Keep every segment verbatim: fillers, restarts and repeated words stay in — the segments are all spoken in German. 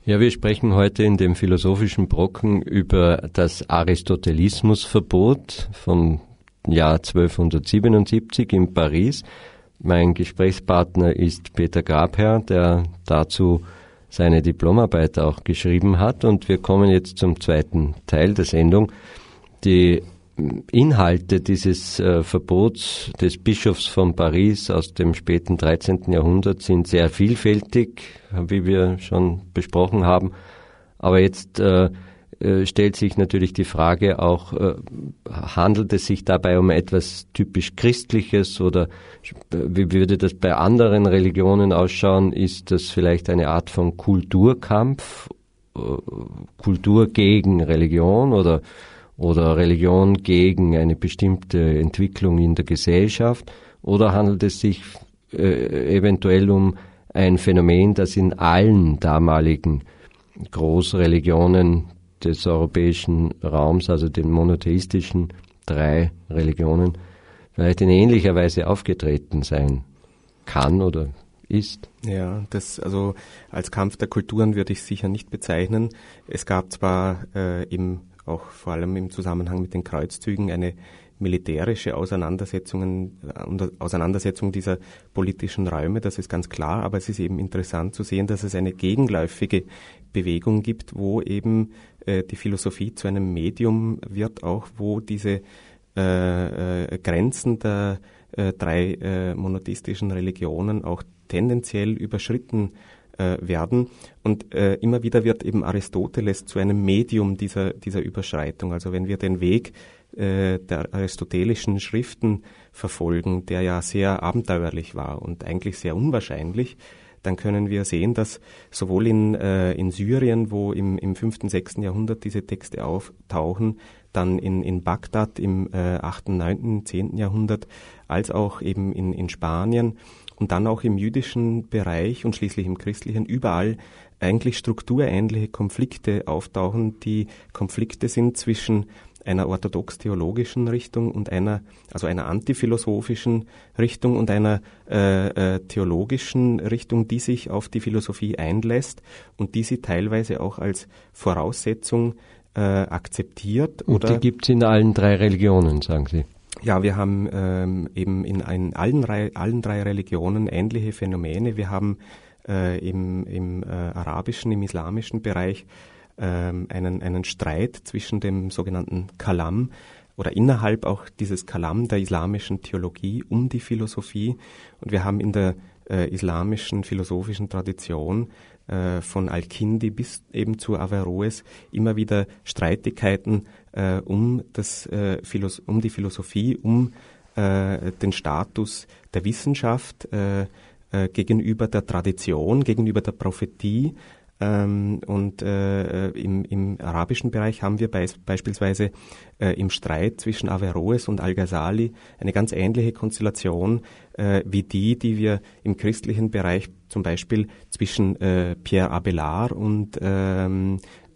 Ja, wir sprechen heute in dem philosophischen Brocken über das Aristotelismusverbot vom Jahr zwölfhundertsiebenundsiebzig in Paris. Mein Gesprächspartner ist Peter Grabherr, der dazu seine Diplomarbeit auch geschrieben hat. Und wir kommen jetzt zum zweiten Teil der Sendung. Die Inhalte dieses äh, Verbots des Bischofs von Paris aus dem späten dreizehnten Jahrhundert sind sehr vielfältig, wie wir schon besprochen haben. Aber jetzt äh, äh, stellt sich natürlich die Frage auch, äh, handelt es sich dabei um etwas typisch Christliches oder wie würde das bei anderen Religionen ausschauen? Ist das vielleicht eine Art von Kulturkampf, äh, Kultur gegen Religion oder oder Religion gegen eine bestimmte Entwicklung in der Gesellschaft? Oder handelt es sich äh, eventuell um ein Phänomen, das in allen damaligen Großreligionen des europäischen Raums, also den monotheistischen drei Religionen, vielleicht in ähnlicher Weise aufgetreten sein kann oder ist? Ja, das also als Kampf der Kulturen würde ich sicher nicht bezeichnen. Es gab zwar äh, im auch vor allem im Zusammenhang mit den Kreuzzügen eine militärische Auseinandersetzungen, Auseinandersetzung dieser politischen Räume, das ist ganz klar, aber es ist eben interessant zu sehen, dass es eine gegenläufige Bewegung gibt, wo eben äh, die Philosophie zu einem Medium wird, auch wo diese äh, äh, Grenzen der äh, drei äh, monotheistischen Religionen auch tendenziell überschritten werden. Und äh, immer wieder wird eben Aristoteles zu einem Medium dieser, dieser Überschreitung. Also wenn wir den Weg äh, der aristotelischen Schriften verfolgen, der ja sehr abenteuerlich war und eigentlich sehr unwahrscheinlich, dann können wir sehen, dass sowohl in, äh, in Syrien, wo im, im fünften, sechsten Jahrhundert diese Texte auftauchen, dann in, in Bagdad im äh, achten, neunten, zehnten Jahrhundert, als auch eben in, in Spanien, und dann auch im jüdischen Bereich und schließlich im christlichen, überall eigentlich strukturähnliche Konflikte auftauchen, die Konflikte sind zwischen einer orthodox-theologischen Richtung und einer, also einer antiphilosophischen Richtung und einer äh, äh, theologischen Richtung, die sich auf die Philosophie einlässt und die sie teilweise auch als Voraussetzung äh, akzeptiert. Und oder die gibt es in allen drei Religionen, sagen Sie? Ja, wir haben ähm, eben in ein, allen, drei, allen drei Religionen ähnliche Phänomene. Wir haben äh, im, im äh, arabischen, im islamischen Bereich ähm, einen, einen Streit zwischen dem sogenannten Kalam oder innerhalb auch dieses Kalam der islamischen Theologie um die Philosophie. Und wir haben in der äh, islamischen philosophischen Tradition äh, von Al-Kindi bis eben zu Averroes immer wieder Streitigkeiten äh, um, das, äh, Philos- um die Philosophie, um äh, den Status der Wissenschaft äh, äh, gegenüber der Tradition, gegenüber der Prophetie. Ähm, und äh, im, im arabischen Bereich haben wir beis- beispielsweise äh, im Streit zwischen Averroes und Al-Ghazali eine ganz ähnliche Konstellation äh, wie die, die wir im christlichen Bereich zum Beispiel zwischen äh, Pierre Abelard und ähm,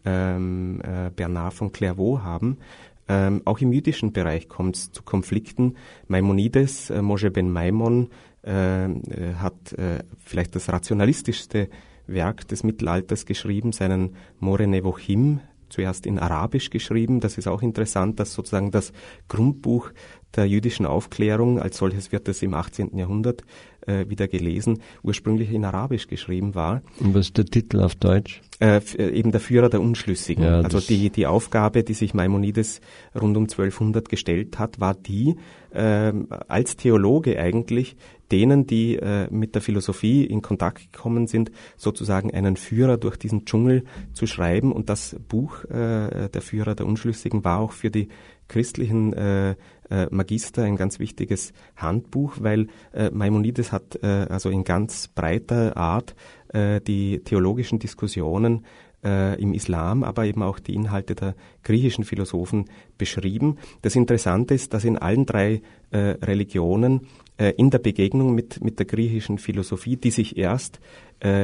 ähm, äh, Bernard von Clairvaux haben. Ähm, auch im jüdischen Bereich kommt es zu Konflikten. Maimonides, äh, Moshe ben Maimon, äh, äh, hat äh, vielleicht das rationalistischste Werk des Mittelalters geschrieben, seinen More Nevochim, zuerst in Arabisch geschrieben. Das ist auch interessant, dass sozusagen das Grundbuch der jüdischen Aufklärung, als solches wird es im achtzehnten Jahrhundert äh, wieder gelesen, ursprünglich in Arabisch geschrieben war. Und was ist der Titel auf Deutsch? Äh, f- eben der Führer der Unschlüssigen. Ja, also die, die Aufgabe, die sich Maimonides rund um zwölfhundert gestellt hat, war die, äh, als Theologe eigentlich, denen, die äh, mit der Philosophie in Kontakt gekommen sind, sozusagen einen Führer durch diesen Dschungel zu schreiben. Und das Buch, äh, der Führer der Unschlüssigen, war auch für die christlichen äh, äh, Magister ein ganz wichtiges Handbuch, weil äh, Maimonides hat äh, also in ganz breiter Art äh, die theologischen Diskussionen äh, im Islam, aber eben auch die Inhalte der griechischen Philosophen beschrieben. Das Interessante ist, dass in allen drei äh, Religionen äh, in der Begegnung mit, mit der griechischen Philosophie, die sich erst äh,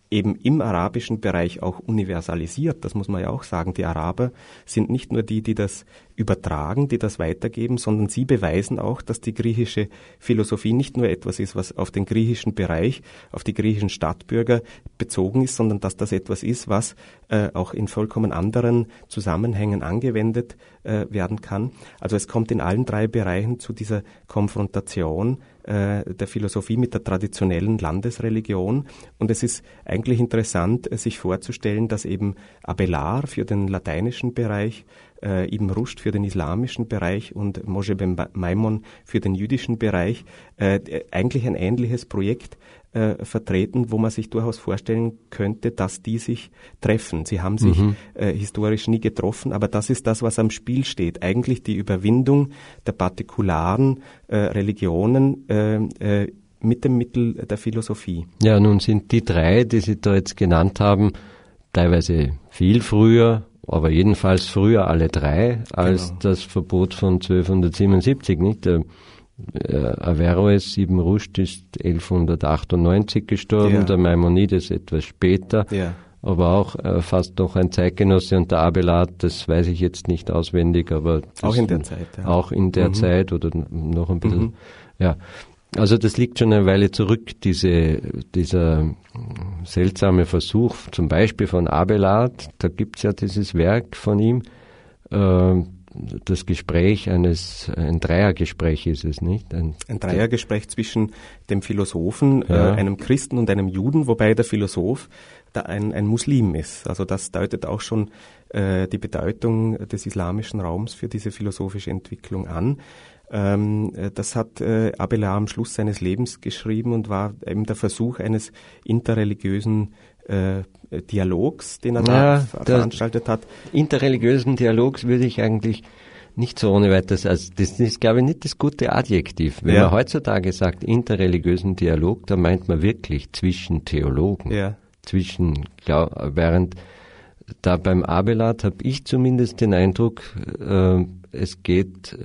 eben im arabischen Bereich auch universalisiert. Das muss man ja auch sagen. Die Araber sind nicht nur die, die das übertragen, die das weitergeben, sondern sie beweisen auch, dass die griechische Philosophie nicht nur etwas ist, was auf den griechischen Bereich, auf die griechischen Stadtbürger bezogen ist, sondern dass das etwas ist, was äh, auch in vollkommen anderen Zusammenhängen angewendet äh, werden kann. Also es kommt in allen drei Bereichen zu dieser Konfrontation der Philosophie mit der traditionellen Landesreligion. Und es ist eigentlich interessant, sich vorzustellen, dass eben Abelard für den lateinischen Bereich, äh, Ibn Rushd für den islamischen Bereich und Moshe ben Maimon für den jüdischen Bereich äh, eigentlich ein ähnliches Projekt äh, vertreten, wo man sich durchaus vorstellen könnte, dass die sich treffen. Sie haben sich mhm. äh, historisch nie getroffen, aber das ist das, was am Spiel steht. Eigentlich die Überwindung der partikularen äh, Religionen äh, äh, mit dem Mittel der Philosophie. Ja, nun sind die drei, die Sie da jetzt genannt haben, teilweise viel früher, aber jedenfalls früher alle drei als genau. das Verbot von zwölfhundertsiebenundsiebzig, nicht? Der äh, Averroes, Ibn Rushd ist elfhundertachtundneunzig gestorben, ja. der Maimonides etwas später, ja. aber auch äh, fast noch ein Zeitgenosse, und der Abelard, das weiß ich jetzt nicht auswendig, aber auch in der Zeit. Ja. Auch in der mhm. Zeit oder noch ein bisschen, mhm. ja. Also das liegt schon eine Weile zurück, diese, dieser seltsame Versuch, zum Beispiel von Abelard, da gibt's ja dieses Werk von ihm, äh, das Gespräch eines, ein Dreiergespräch ist es, nicht? Ein, ein Dreiergespräch zwischen dem Philosophen, ja. äh, einem Christen und einem Juden, wobei der Philosoph da ein, ein Muslim ist. Also das deutet auch schon äh, die Bedeutung des islamischen Raums für diese philosophische Entwicklung an. Ähm, das hat äh, Abelard am Schluss seines Lebens geschrieben und war eben der Versuch eines interreligiösen äh, Dialogs, den er ja, da veranstaltet hat. Interreligiösen Dialogs würde ich eigentlich nicht so ohne weiteres, also das ist, glaube ich, nicht das gute Adjektiv. Wenn ja. man heutzutage sagt interreligiösen Dialog, da meint man wirklich zwischen Theologen. Ja. Zwischen, glaub, während da beim Abelard habe ich zumindest den Eindruck, äh, es geht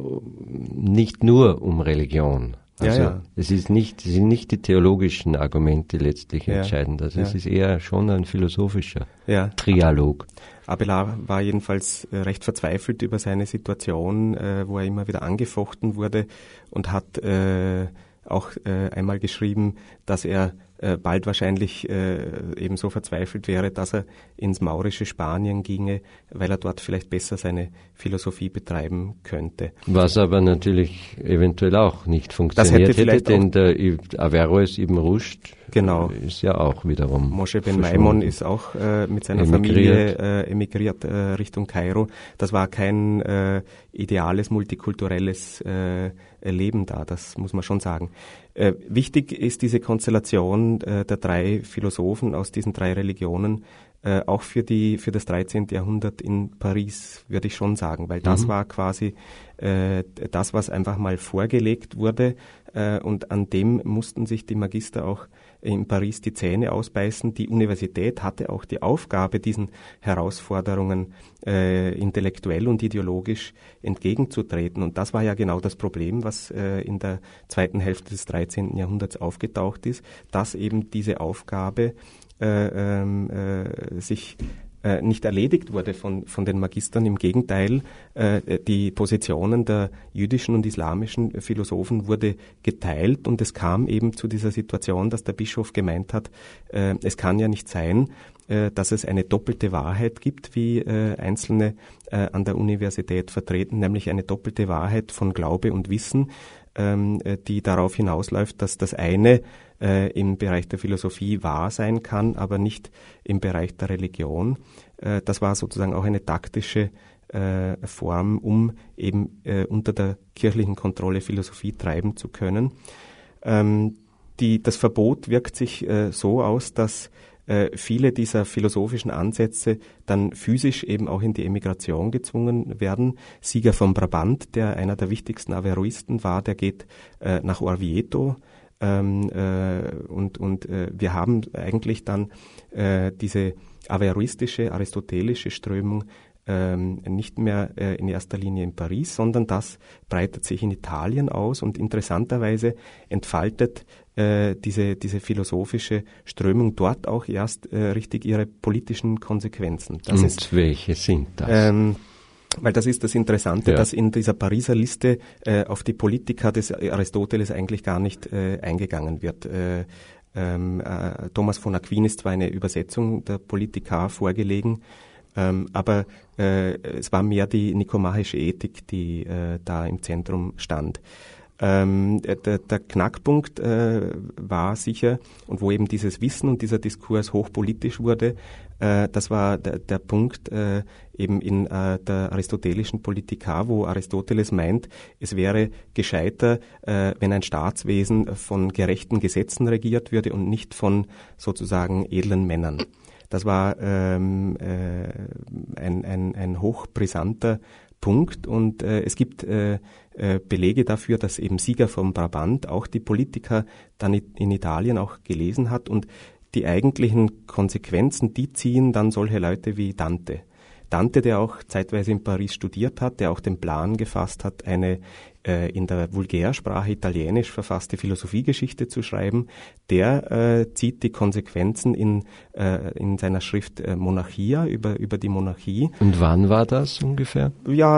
nicht nur um Religion. Also ja, ja. es ist nicht, es sind nicht die theologischen Argumente letztlich ja. entscheidend. Also ja. es ist eher schon ein philosophischer ja. Trialog. Abelard war jedenfalls äh, recht verzweifelt über seine Situation, äh, wo er immer wieder angefochten wurde, und hat äh, auch äh, einmal geschrieben, dass er äh, bald wahrscheinlich äh, eben so verzweifelt wäre, dass er ins maurische Spanien ginge, weil er dort vielleicht besser seine Philosophie betreiben könnte. Was aber natürlich eventuell auch nicht funktioniert das hätte, hätte denn der Averroes Ibn Rushd genau. ist ja auch wiederum Moshe ben Maimon ist auch äh, mit seiner emigriert. Familie äh, emigriert äh, Richtung Kairo. Das war kein äh, ideales, multikulturelles äh, Leben da, das muss man schon sagen. Äh, wichtig ist diese Konstellation äh, der drei Philosophen aus diesen drei Religionen, äh, auch für die für das dreizehnte Jahrhundert in Paris, würde ich schon sagen, weil das mhm. war quasi äh, das, was einfach mal vorgelegt wurde, äh, und an dem mussten sich die Magister auch in Paris die Zähne ausbeißen. Die Universität hatte auch die Aufgabe, diesen Herausforderungen äh, intellektuell und ideologisch entgegenzutreten. Und das war ja genau das Problem, was äh, in der zweiten Hälfte des dreizehnten Jahrhunderts aufgetaucht ist, dass eben diese Aufgabe äh, äh, sich äh, nicht erledigt wurde von, von den Magistern. Im Gegenteil, äh, die Positionen der jüdischen und islamischen Philosophen wurde geteilt, und es kam eben zu dieser Situation, dass der Bischof gemeint hat, äh, es kann ja nicht sein, äh, dass es eine doppelte Wahrheit gibt, wie äh, Einzelne äh, an der Universität vertreten, nämlich eine doppelte Wahrheit von Glaube und Wissen, ähm, die darauf hinausläuft, dass das eine äh, im Bereich der Philosophie wahr sein kann, aber nicht im Bereich der Religion. Äh, das war sozusagen auch eine taktische äh, Form, um eben äh, unter der kirchlichen Kontrolle Philosophie treiben zu können. Ähm, die, das Verbot wirkt sich äh, so aus, dass äh, viele dieser philosophischen Ansätze dann physisch eben auch in die Emigration gezwungen werden. Sieger von Brabant, der einer der wichtigsten Averroisten war, der geht äh, nach Orvieto. Ähm, äh, und und äh, wir haben eigentlich dann äh, diese averroistische, aristotelische Strömung ähm, nicht mehr äh, in erster Linie in Paris, sondern das breitet sich in Italien aus und interessanterweise entfaltet äh, diese, diese philosophische Strömung dort auch erst äh, richtig ihre politischen Konsequenzen. Das und ist, welche sind das? Ähm, Weil das ist das Interessante, ja. dass in dieser Pariser Liste äh, auf die Politika des Aristoteles eigentlich gar nicht äh, eingegangen wird. Äh, ähm, äh, Thomas von Aquin ist zwar eine Übersetzung der Politika vorgelegen, ähm, aber äh, es war mehr die nikomachische Ethik, die äh, da im Zentrum stand. Ähm, der, der Knackpunkt äh, war sicher, und wo eben dieses Wissen und dieser Diskurs hochpolitisch wurde, äh, das war der, der Punkt äh, eben in äh, der aristotelischen Politika, wo Aristoteles meint, es wäre gescheiter, äh, wenn ein Staatswesen von gerechten Gesetzen regiert würde und nicht von sozusagen edlen Männern. Das war ähm, äh, ein, ein, ein hochbrisanter Punkt und äh, es gibt äh, äh, Belege dafür, dass eben Sieger vom Brabant auch die Politiker dann in Italien auch gelesen hat und die eigentlichen Konsequenzen, die ziehen dann solche Leute wie Dante. Dante, der auch zeitweise in Paris studiert hat, der auch den Plan gefasst hat, eine äh, in der Vulgärsprache italienisch verfasste Philosophiegeschichte zu schreiben, der äh, zieht die Konsequenzen in, äh, in seiner Schrift äh, Monarchia, über, über die Monarchie. Und wann war das ungefähr? Ja,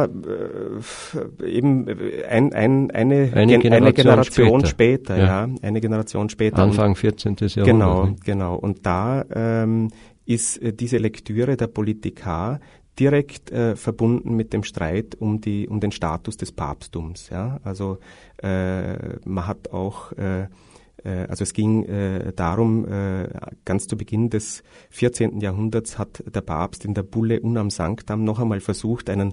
äh, eben ein, ein, eine, eine Generation, eine Generation später, später ja. ja, eine Generation später. Anfang vierzehnten. Jahrhundert. Genau, genau. Und da ähm, ist äh, diese Lektüre der Politika direkt äh, verbunden mit dem Streit um die um den Status des Papsttums. Ja, also äh, man hat auch äh, äh, also es ging äh, darum, äh, ganz zu Beginn des vierzehnten. Jahrhunderts hat der Papst in der Bulle Unam Sanctam noch einmal versucht, einen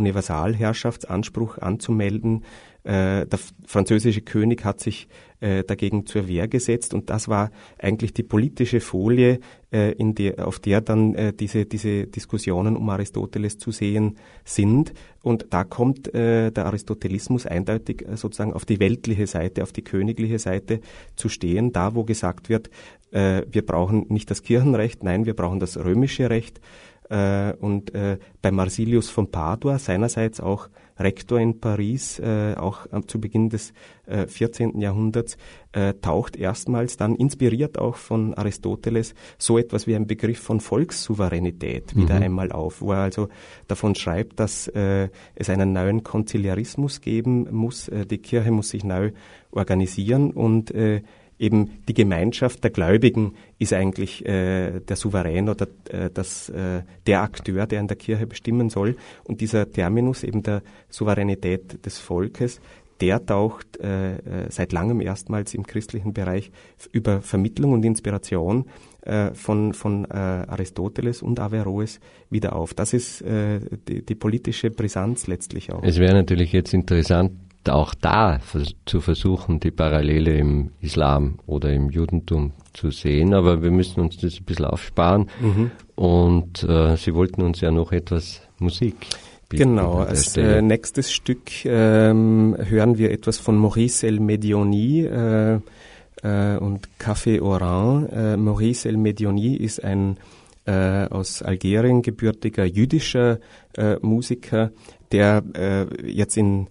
Universalherrschaftsanspruch anzumelden. Äh, der französische König hat sich äh, dagegen zur Wehr gesetzt und das war eigentlich die politische Folie, äh, in der, auf der dann äh, diese, diese Diskussionen um Aristoteles zu sehen sind. Und da kommt äh, der Aristotelismus eindeutig äh, sozusagen auf die weltliche Seite, auf die königliche Seite zu stehen, da wo gesagt wird, äh, wir brauchen nicht das Kirchenrecht, nein, wir brauchen das römische Recht. Äh, und äh, bei Marsilius von Padua, seinerseits auch Rektor in Paris, äh, auch äh, zu Beginn des äh, vierzehnten. Jahrhunderts, äh, taucht erstmals dann, inspiriert auch von Aristoteles, so etwas wie ein Begriff von Volkssouveränität wieder mhm. einmal auf, wo er also davon schreibt, dass äh, es einen neuen Konziliarismus geben muss, äh, die Kirche muss sich neu organisieren und äh, eben die Gemeinschaft der Gläubigen ist eigentlich äh, der Souverän oder äh, das, äh, der Akteur, der in der Kirche bestimmen soll. Und dieser Terminus eben der Souveränität des Volkes, der taucht äh, seit langem erstmals im christlichen Bereich über Vermittlung und Inspiration äh, von, von äh, Aristoteles und Averroes wieder auf. Das ist äh, die, die politische Brisanz letztlich auch. Es wäre natürlich jetzt interessant, auch da zu versuchen, die Parallele im Islam oder im Judentum zu sehen, aber wir müssen uns das ein bisschen aufsparen. Mhm. Und äh, Sie wollten uns ja noch etwas Musik bieten. Genau, als äh, nächstes Stück ähm, hören wir etwas von Maurice El Medioni äh, äh, und Café Oran. Äh, Maurice El Medioni ist ein äh, aus Algerien gebürtiger jüdischer äh, Musiker, der äh, jetzt in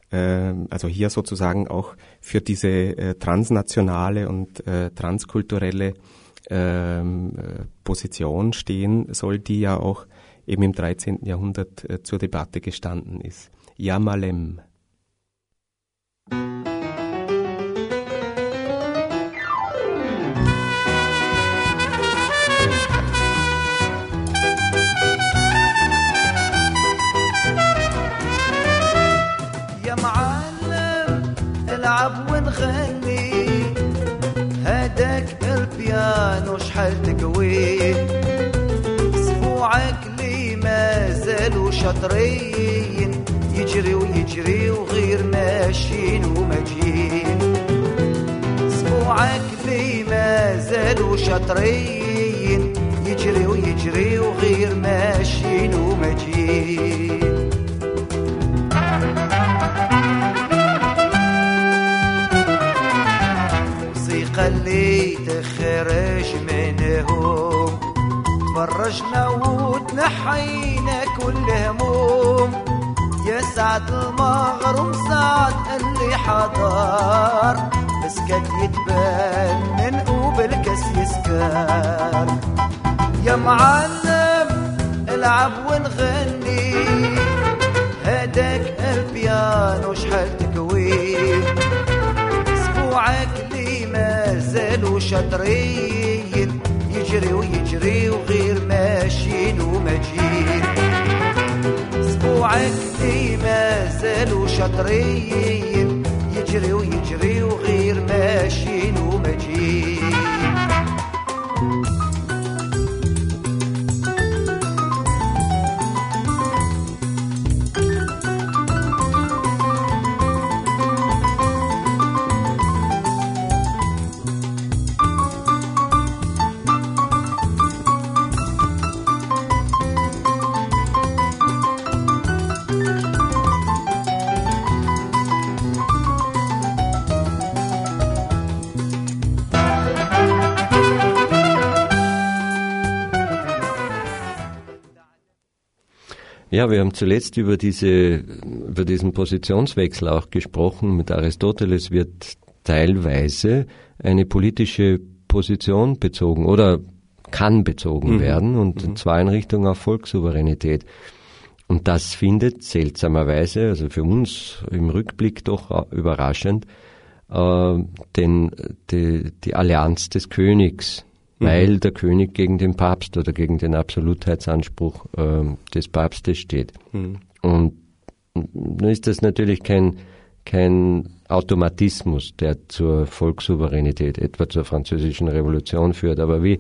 also hier sozusagen auch für diese äh, transnationale und äh, transkulturelle ähm, äh, Position stehen soll, die ja auch eben im dreizehnten. Jahrhundert äh, zur Debatte gestanden ist. Yamalem. نلعب ونغني هداك البيانو شحال تقوي اسبوعك لي مازالو شاطرين يجري ويجري وغير ماشيين وماجين اسبوعك لي مازالو شاطرين يجري ويجري وغير ماشيين وماجين اللي تخرج منهم فرجنا وتنحينا كل هموم يا سعد المغروم سعد اللي حضر مسكت يتبنن وبالكس يسكر يا معلم العب ونغني هداك البيانو شحال تكوين اسبوعك اللي ما زالوا شاطرين يجري ويجري وغير ماشيين وماجين اسبوعك اللي ما زالوا شاطرين يجري ويجري وغير ماشيين وماجين Ja, wir haben zuletzt über diese, über diesen Positionswechsel auch gesprochen. Mit Aristoteles wird teilweise eine politische Position bezogen oder kann bezogen mhm. werden und mhm. zwar in Richtung auf Volkssouveränität. Und das findet seltsamerweise, also für uns im Rückblick doch überraschend, äh, denn die, die Allianz des Königs, weil mhm. der König gegen den Papst oder gegen den Absolutheitsanspruch äh, des Papstes steht. Mhm. Und nun ist das natürlich kein, kein Automatismus, der zur Volkssouveränität, etwa zur Französischen Revolution führt. Aber wie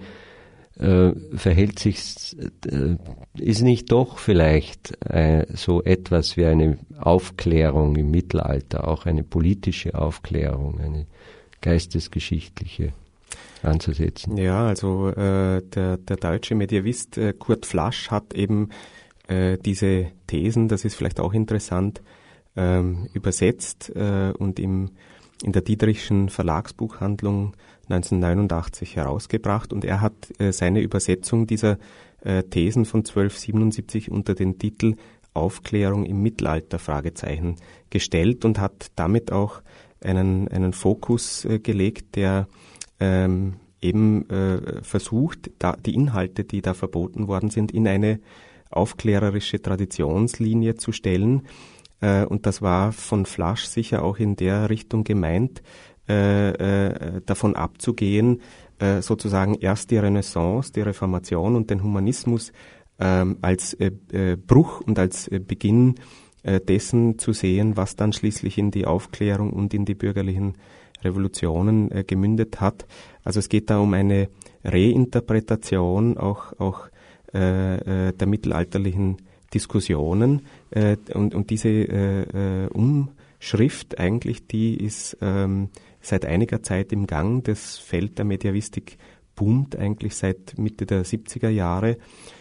äh, verhält sich, äh, ist nicht doch vielleicht äh, so etwas wie eine Aufklärung im Mittelalter, auch eine politische Aufklärung, eine geistesgeschichtliche anzusetzen? Ja, also äh, der, der deutsche Mediävist äh, Kurt Flasch hat eben äh, diese Thesen, das ist vielleicht auch interessant, ähm, übersetzt äh, und im, in der Dietrichschen Verlagsbuchhandlung neunzehnhundertneunundachtzig herausgebracht. Und er hat äh, seine Übersetzung dieser äh, Thesen von zwölfhundertsiebenundsiebzig unter den Titel Aufklärung im Mittelalter Fragezeichen gestellt und hat damit auch einen, einen Fokus äh, gelegt, der Ähm, eben äh, versucht, da, die Inhalte, die da verboten worden sind, in eine aufklärerische Traditionslinie zu stellen. Äh, und das war von Flasch sicher auch in der Richtung gemeint, äh, äh, davon abzugehen, äh, sozusagen erst die Renaissance, die Reformation und den Humanismus äh, als äh, äh, Bruch und als äh, Beginn äh, dessen zu sehen, was dann schließlich in die Aufklärung und in die bürgerlichen Revolutionen äh, gemündet hat. Also es geht da um eine Reinterpretation auch, auch äh, äh, der mittelalterlichen Diskussionen äh, und, und diese äh, äh, Umschrift eigentlich, die ist ähm, seit einiger Zeit im Gang. Das Feld der Mediävistik boomt eigentlich seit Mitte der siebziger Jahre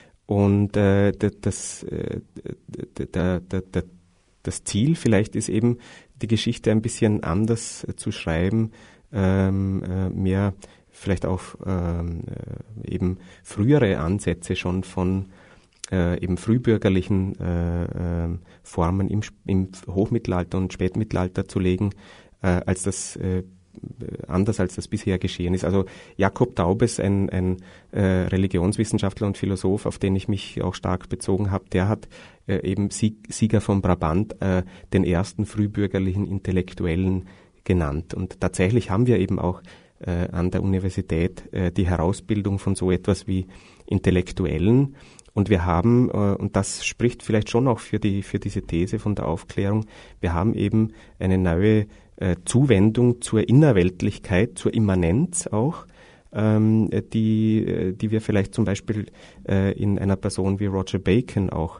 und äh, das, äh, der, der, der, das Ziel vielleicht ist eben, die Geschichte ein bisschen anders äh, zu schreiben, ähm, äh, mehr vielleicht auch ähm, äh, eben frühere Ansätze schon von äh, eben frühbürgerlichen äh, äh, Formen im, im Hochmittelalter und Spätmittelalter zu legen, äh, als das äh, anders als das bisher geschehen ist. Also Jakob Taubes, ein, ein äh, Religionswissenschaftler und Philosoph, auf den ich mich auch stark bezogen habe, der hat äh, eben Sieg, Sieger von Brabant äh, den ersten frühbürgerlichen Intellektuellen genannt. Und tatsächlich haben wir eben auch äh, an der Universität äh, die Herausbildung von so etwas wie Intellektuellen. Und wir haben, äh, und das spricht vielleicht schon auch für die für diese These von der Aufklärung, wir haben eben eine neue äh, Zuwendung zur Innerweltlichkeit, zur Immanenz auch, ähm, die, die wir vielleicht zum Beispiel äh, in einer Person wie Roger Bacon auch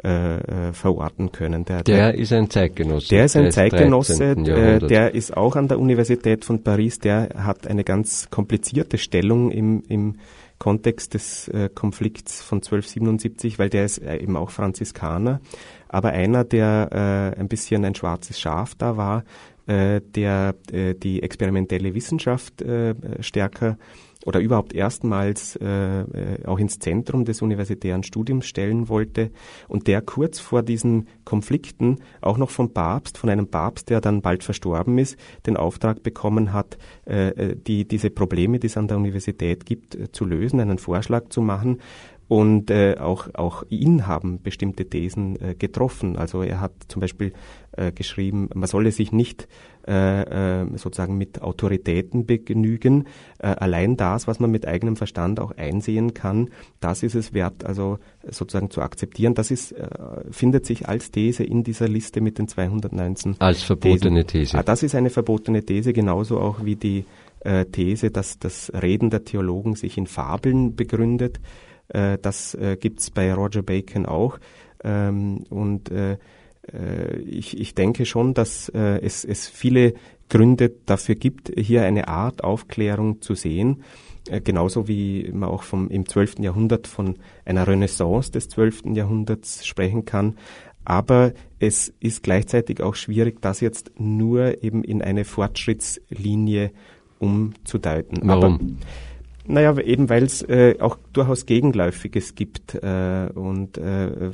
äh, äh, verorten können. Der, der, der ist ein Zeitgenosse. Der ist ein Zeitgenosse, äh, der ist auch an der Universität von Paris, der hat eine ganz komplizierte Stellung im, im Kontext des äh, Konflikts von zwölfhundertsiebenundsiebzig, weil der ist äh, eben auch Franziskaner, aber einer, der äh, ein bisschen ein schwarzes Schaf da war, äh, der äh, die experimentelle Wissenschaft äh, stärker oder überhaupt erstmals äh, auch ins Zentrum des universitären Studiums stellen wollte und der kurz vor diesen Konflikten auch noch vom Papst, von einem Papst, der dann bald verstorben ist, den Auftrag bekommen hat, äh, die diese Probleme, die es an der Universität gibt, äh, zu lösen, einen Vorschlag zu machen. Und äh, auch, auch ihn haben bestimmte Thesen äh, getroffen. Also er hat zum Beispiel äh, geschrieben, man solle sich nicht äh, äh, sozusagen mit Autoritäten begnügen. Äh, allein das, was man mit eigenem Verstand auch einsehen kann, das ist es wert, also sozusagen zu akzeptieren. Das ist, äh, findet sich als These in dieser Liste mit den zweihundertneunzehn Als verbotene Thesen. These. Ah, das ist eine verbotene These, genauso auch wie die äh, These, dass das Reden der Theologen sich in Fabeln begründet. Äh, das äh, gibt's bei Roger Bacon auch. Ähm, und äh, äh, ich, ich denke schon, dass äh, es, es viele Gründe dafür gibt, hier eine Art Aufklärung zu sehen. Äh, genauso wie man auch vom, im zwölften Jahrhundert von einer Renaissance des zwölften Jahrhunderts sprechen kann. Aber es ist gleichzeitig auch schwierig, das jetzt nur eben in eine Fortschrittslinie umzudeuten. Warum? Aber, naja, eben weil es äh, auch durchaus Gegenläufiges gibt äh, und äh,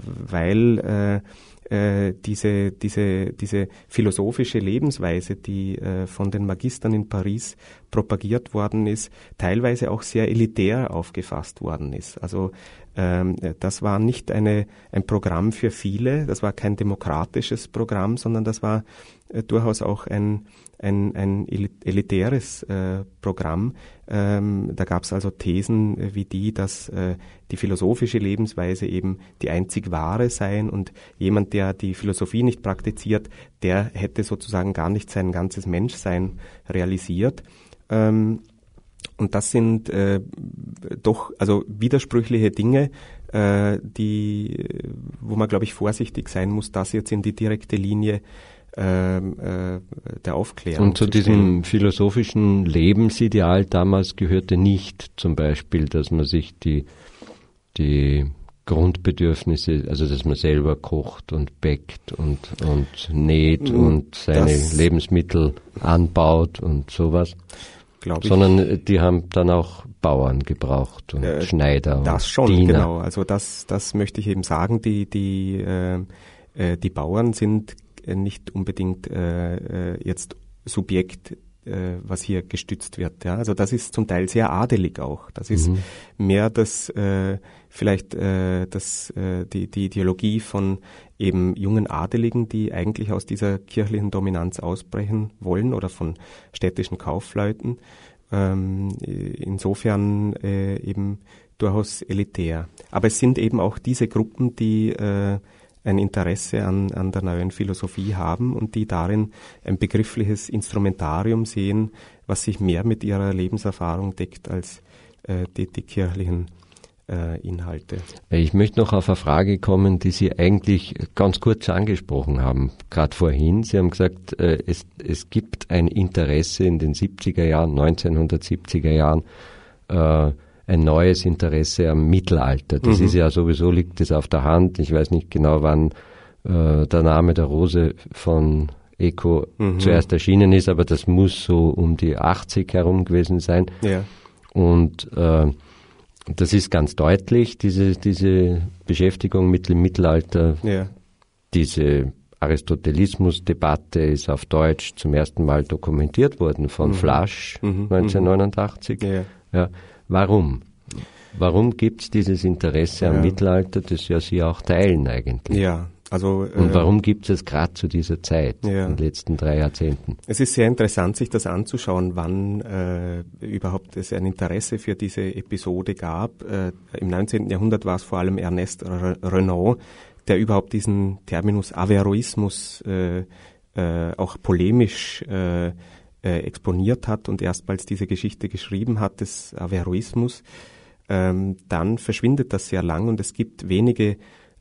weil äh, äh, diese, diese, diese philosophische Lebensweise, die äh, von den Magistern in Paris propagiert worden ist, teilweise auch sehr elitär aufgefasst worden ist. Also ähm, das war nicht eine, ein Programm für viele, das war kein demokratisches Programm, sondern das war äh, durchaus auch ein ein, ein elitäres äh, Programm. Ähm, da gab es also Thesen äh, wie die, dass äh, die philosophische Lebensweise eben die einzig wahre seien und jemand, der die Philosophie nicht praktiziert, der hätte sozusagen gar nicht sein ganzes Menschsein realisiert. Ähm, und das sind äh, doch also widersprüchliche Dinge, äh, die, wo man, glaube ich, vorsichtig sein muss, das jetzt in die direkte Linie Ähm, äh, der Aufklärung. Und zu diesem philosophischen Lebensideal damals gehörte nicht zum Beispiel, dass man sich die, die Grundbedürfnisse, also dass man selber kocht und bäckt und, und näht und seine das Lebensmittel anbaut und sowas. Glaub ich. Sondern die haben dann auch Bauern gebraucht und äh, Schneider und das schon, Diener. Genau. Also das, das möchte ich eben sagen. Die, die, äh, äh, die Bauern sind nicht unbedingt äh, jetzt Subjekt, äh, was hier gestützt wird. Ja? Also das ist zum Teil sehr adelig auch. Das ist mhm. mehr das äh, vielleicht äh, das äh, die, die Ideologie von eben jungen Adeligen, die eigentlich aus dieser kirchlichen Dominanz ausbrechen wollen oder von städtischen Kaufleuten. Ähm, insofern äh, eben durchaus elitär. Aber es sind eben auch diese Gruppen, die äh, ein Interesse an, an der neuen Philosophie haben und die darin ein begriffliches Instrumentarium sehen, was sich mehr mit ihrer Lebenserfahrung deckt als äh, die, die kirchlichen äh, Inhalte. Ich möchte noch auf eine Frage kommen, die Sie eigentlich ganz kurz angesprochen haben, gerade vorhin. Sie haben gesagt, äh, es, es gibt ein Interesse in den siebziger Jahren, neunzehnhundertsiebziger Jahren, äh, ein neues Interesse am Mittelalter. Das mhm. ist ja sowieso, liegt es auf der Hand. Ich weiß nicht genau, wann äh, der Name der Rose von Eco mhm. zuerst erschienen ist, aber das muss so um die achtzig herum gewesen sein. Ja. Und äh, das ist ganz deutlich, diese, diese Beschäftigung mit dem Mittelalter. Ja. Diese Aristotelismus-Debatte ist auf Deutsch zum ersten Mal dokumentiert worden von mhm. Flasch mhm. neunzehnhundertneunundachtzig. Ja. Ja. Warum? Warum gibt es dieses Interesse am ja. Mittelalter, das ja Sie auch teilen eigentlich? Ja, also und warum äh, gibt es gerade zu dieser Zeit, ja. in den letzten drei Jahrzehnten? Es ist sehr interessant, sich das anzuschauen, wann äh, überhaupt es ein Interesse für diese Episode gab. Äh, Im neunzehnten Jahrhundert war es vor allem Ernest Renan, der überhaupt diesen Terminus Averroismus äh, äh, auch polemisch äh, Äh, exponiert hat und erstmals diese Geschichte geschrieben hat des Averroismus, ähm, dann verschwindet das sehr lang und es gibt wenige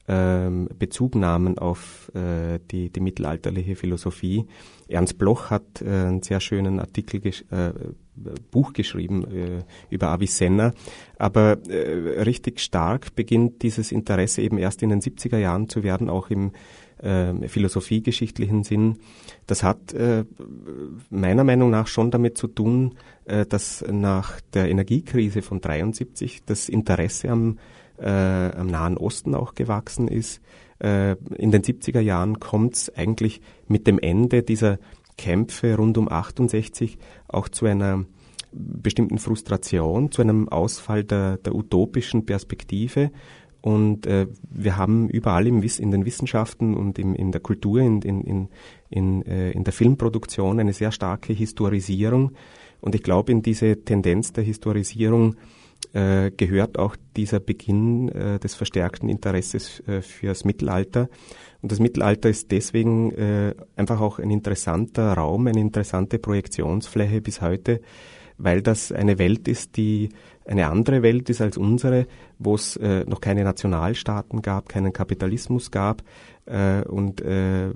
ähm, Bezugnahmen auf äh, die, die mittelalterliche Philosophie. Ernst Bloch hat äh, einen sehr schönen Artikel, gesch- äh, Buch geschrieben äh, über Avicenna, aber äh, richtig stark beginnt dieses Interesse eben erst in den siebziger Jahren zu werden, auch im äh, philosophiegeschichtlichen Sinn. Das hat äh, meiner Meinung nach schon damit zu tun, äh, dass nach der Energiekrise von dreiundsiebzig das Interesse am, äh, am Nahen Osten auch gewachsen ist. Äh, in den siebziger Jahren kommt es eigentlich mit dem Ende dieser Kämpfe rund um achtundsechzig auch zu einer bestimmten Frustration, zu einem Ausfall der, der utopischen Perspektive. Und äh, wir haben überall im Wiss, in den Wissenschaften und im, in der Kultur, in, in, in, in, äh, in der Filmproduktion eine sehr starke Historisierung. Und ich glaube, in diese Tendenz der Historisierung äh, gehört auch dieser Beginn äh, des verstärkten Interesses äh, fürs Mittelalter. Und das Mittelalter ist deswegen äh, einfach auch ein interessanter Raum, eine interessante Projektionsfläche bis heute, weil das eine Welt ist, die eine andere Welt ist als unsere, wo es äh, noch keine Nationalstaaten gab, keinen Kapitalismus gab. Äh, und äh,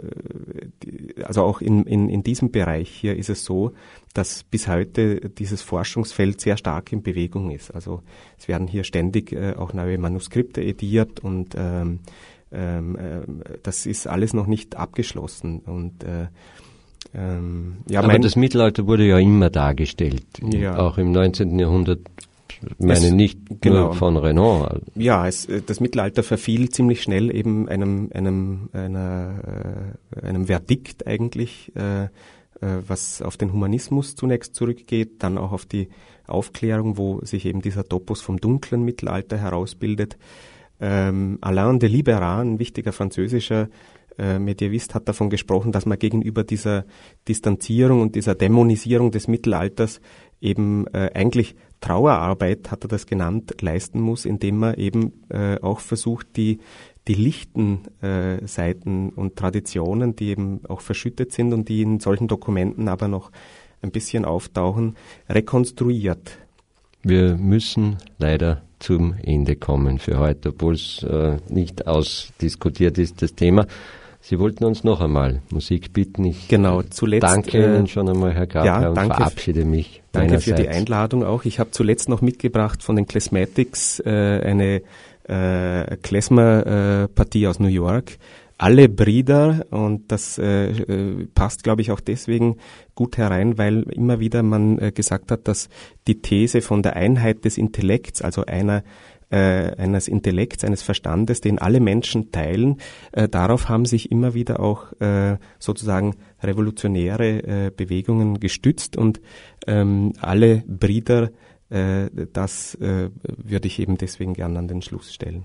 die, also auch in, in, in diesem Bereich hier ist es so, dass bis heute dieses Forschungsfeld sehr stark in Bewegung ist. Also es werden hier ständig äh, auch neue Manuskripte ediert und ähm, ähm, äh, das ist alles noch nicht abgeschlossen. Und äh, Ähm, ja, Aber das Mittelalter wurde ja immer dargestellt, ja. auch im neunzehnten Jahrhundert, meine es, nicht genau. nur von Renan. Ja, es, das Mittelalter verfiel ziemlich schnell eben einem, einem, einer, äh, einem Verdikt eigentlich, äh, äh, was auf den Humanismus zunächst zurückgeht, dann auch auf die Aufklärung, wo sich eben dieser Topos vom dunklen Mittelalter herausbildet. Ähm, Alain de Libera, ein wichtiger französischer Äh, Medievist, hat davon gesprochen, dass man gegenüber dieser Distanzierung und dieser Dämonisierung des Mittelalters eben äh, eigentlich Trauerarbeit, hat er das genannt, leisten muss, indem man eben äh, auch versucht, die, die lichten äh, Seiten und Traditionen, die eben auch verschüttet sind und die in solchen Dokumenten aber noch ein bisschen auftauchen, rekonstruiert. Wir müssen leider zum Ende kommen für heute, obwohl es äh, nicht ausdiskutiert ist, das Thema. Sie wollten uns noch einmal Musik bitten. Ich genau, zuletzt, danke äh, Ihnen schon einmal, Herr Grabherr, ja, und danke, verabschiede mich. Danke für die Einladung auch. Ich habe zuletzt noch mitgebracht von den Klezmatics äh, eine äh, Klezmer-Partie äh, aus New York. Alle Brüder, und das äh, passt, glaube ich, auch deswegen gut herein, weil immer wieder man äh, gesagt hat, dass die These von der Einheit des Intellekts, also einer äh, eines Intellekts, eines Verstandes, den alle Menschen teilen, äh, darauf haben sich immer wieder auch äh, sozusagen revolutionäre äh, Bewegungen gestützt, und ähm, alle Brüder, äh, das äh, würde ich eben deswegen gern an den Schluss stellen.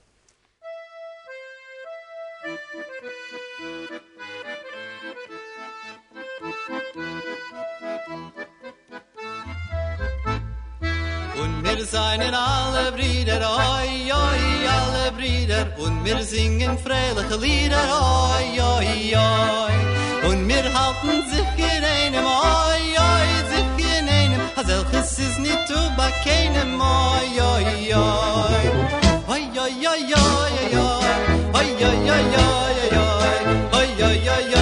Wir seien alle Brüder, oi, oi, alle Brüder, und wir singen fröhliche Lieder, oi, oi, oi. Und wir halten sich in einem, oi, oi, sich in einem, a selches ist nicht über keinem, oi, oi, oi. Oi, oi, oi, oi, oi, oi, oi, oi, oi, oi, oi, oi, oi, oi, oi.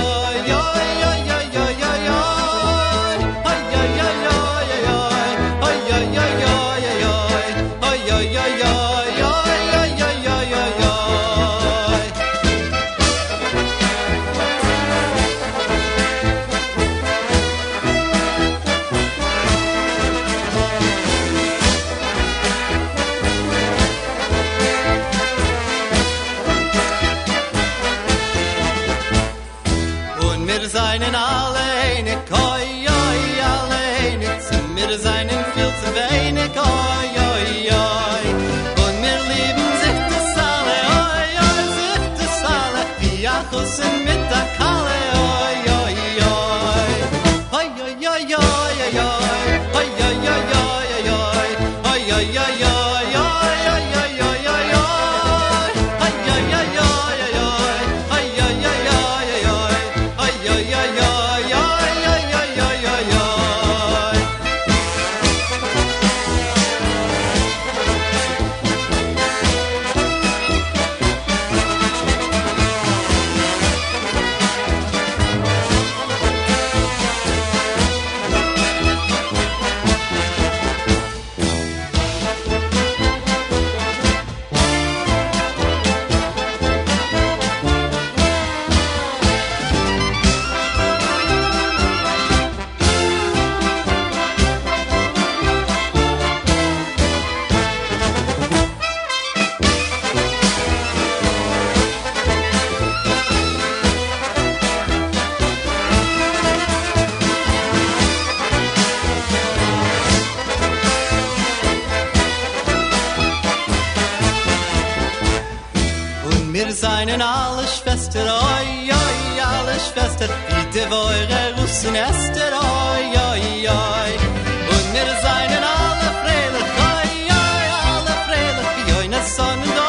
wir seien alle Schwester, oi, oi, alle Schwester, wie die Woire Russen Esther, oi, oi, oi. Und wir seien alle freilich, oi, oi, alle freilich, wie eine Sonne,